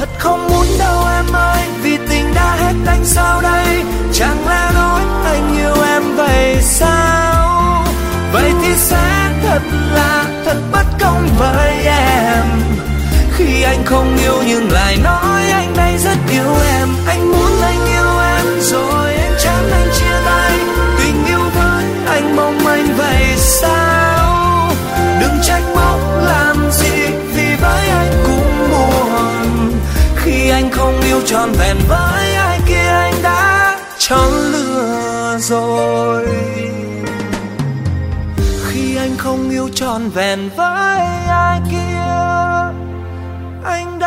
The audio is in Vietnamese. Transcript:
Thật không muốn đâu em ơi, vì tình đã hết anh sao đây? Chẳng lẽ nói anh yêu em vậy sao? Vậy thì sẽ thật là thật bất công với em, khi anh không yêu nhưng lại nói anh đây rất yêu em. Anh muốn anh yêu em rồi anh chán anh chia tay, tình yêu với anh mong manh vậy sao? Đừng trách móc làm gì, vì với anh cũng buồn, khi anh không yêu trọn vẹn với ai kia anh đã chọn lừa rồi. Khi anh không yêu trọn vẹn với ai kia anh đã